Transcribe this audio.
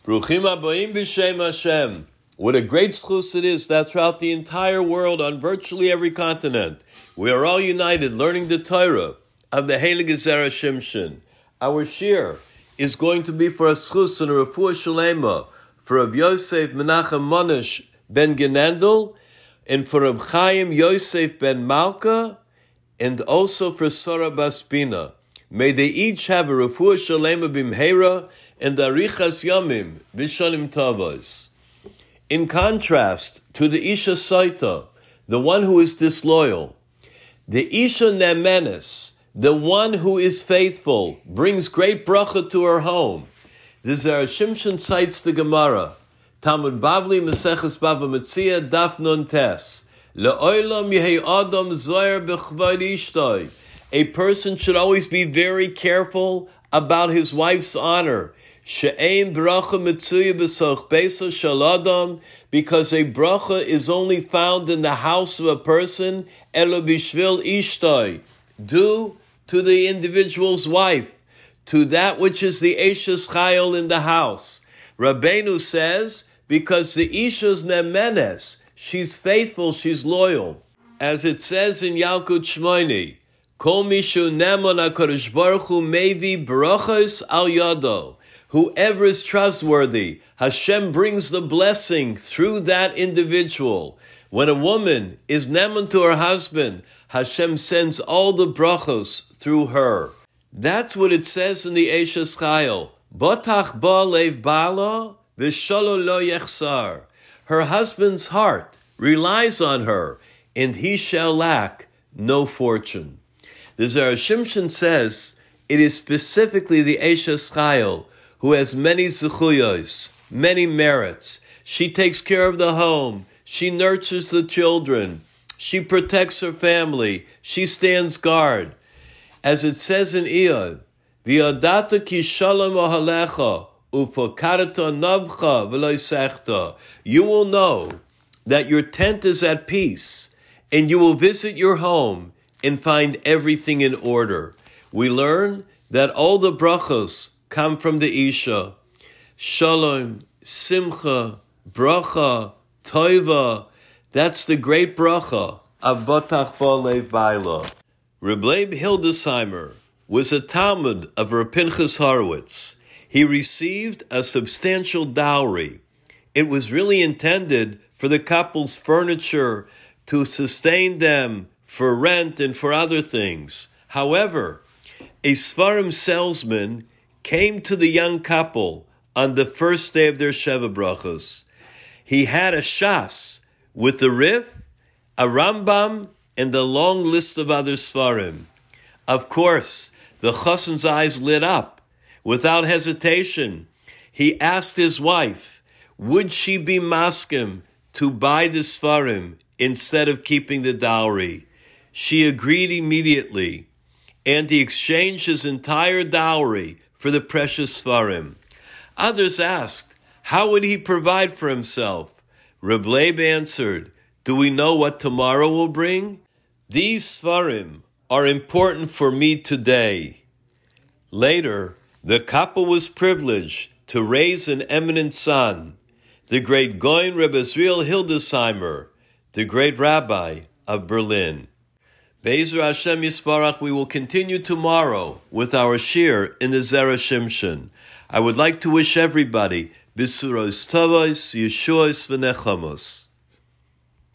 Bruchim Habayim B'Shem Hashem. What a great schus it is that throughout the entire world, on virtually every continent, we are all united learning the Torah of the Heilige Zera Shimshon. Our shir is going to be for a schus and a refuah shalema for Rav Yosef Menachem Monish ben Genendel, and for Rav Chaim Yosef ben Malka, and also for Sora Baspina. May they each have a refuah shalema b'mheira and arichas yamim v'shanim tavos. In contrast to the Isha Saita, the one who is disloyal, the Isha Nemenes, the one who is faithful, brings great bracha to her home. The Zera Shimshon cites the Gemara, Talmud Bavli Maseches Bava Metzia Daf Nun Tes, Le'olam yehei adam zoyer b'chvod ishtoi. A person should always be very careful about his wife's honor. She'ein bracha metzuya b'soch beso shel adam, because a bracha is only found in the house of a person, elo bishvil ishtoi, due to the individual's wife, to that which is the Eishes Chayil in the house. Rabbeinu says, because the Isha's nemenes, she's faithful, she's loyal. As it says in Yalkut Shmoini, Kol mishu nemon HaKadosh Baruch Hu mevi brachos al yado. Whoever is trustworthy, Hashem brings the blessing through that individual. When a woman is neman to her husband, Hashem sends all the brachos through her. That's what it says in the Eishes Chayil. Botach ba lev bala v'shalo lo yechsar. Her husband's heart relies on her, and he shall lack no fortune. The Zera Shimshon says it is specifically the Eishes Chayil who has many zechuyos, many merits. She takes care of the home. She nurtures the children. She protects her family. She stands guard. As it says in Iyov, V'yadata ki shalom ohalecha ufokarata navcha v'lo sechta. You will know that your tent is at peace, and you will visit your home and find everything in order. We learn that all the brachos come from the Isha. Shalom, Simcha, Bracha, Toiva. That's the great bracha of Botach Ba Lev Baila. Reb Leib Hildesheimer was a Talmud of Reb Pinchas Horowitz. He received a substantial dowry. It was really intended for the couple's furniture, to sustain them for rent and for other things. However, a Sfarim salesman came to the young couple on the first day of their Sheva Brachos. He had a Shas with the Rif, a Rambam, and a long list of other Sfarim. Of course, the Chassan's eyes lit up. Without hesitation, he asked his wife, would she be maskim to buy the Sfarim instead of keeping the dowry? She agreed immediately, and he exchanged his entire dowry for the precious Sfarim. Others asked, how would he provide for himself? Reb Leib answered, do we know what tomorrow will bring? These Sfarim are important for me today. Later, the couple was privileged to raise an eminent son, the great Goin Reb Israel Hildesheimer, the great rabbi of Berlin. Be'ezer Hashem Yisbarach, we will continue tomorrow with our shir in the Zera Shimshon. I would like to wish everybody Bisuros Tavos, Yeshuos V'Nechamos.